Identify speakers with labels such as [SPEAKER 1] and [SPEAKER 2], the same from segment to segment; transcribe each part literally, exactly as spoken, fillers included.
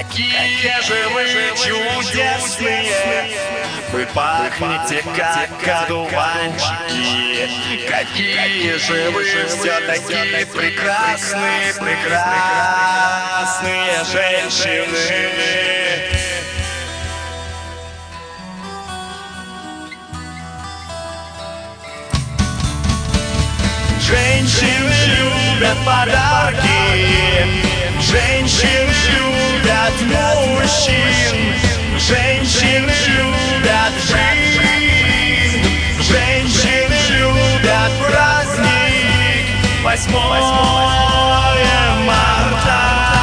[SPEAKER 1] Какие же вы чудесные, вы пахнете как одуванчики. Какие же вы все-таки прекрасные, прекрасные женщины. Женщины любят подарки, женщины любят мужчин, женщины любят жизнь, женщины любят праздник восьмое марта.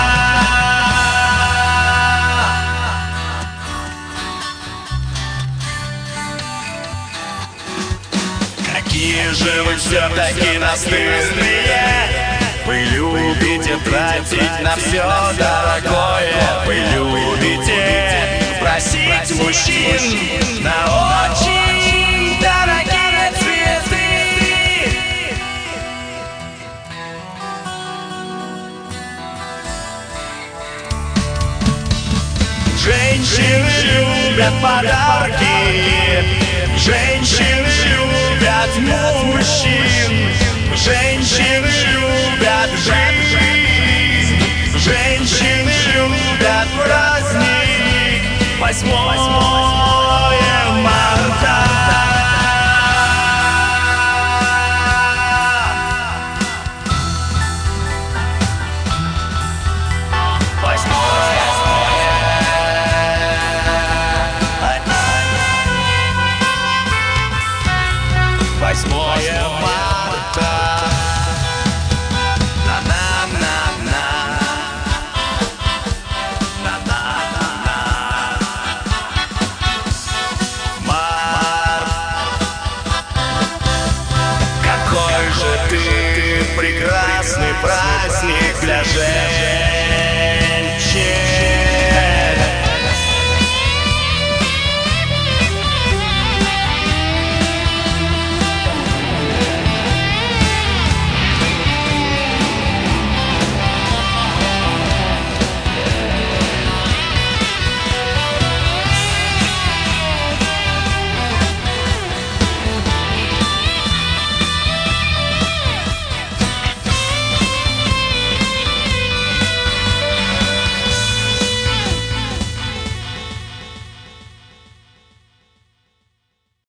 [SPEAKER 1] Какие же вы все-таки настырные, вы любите тратить на все дорогое, вы любите просить мужчин на очень дорогие цветы. Женщины любят подарки, женщины любят мужчин, женщины любят жизнь, женщины любят праздник восьмое марта. восьмое марта.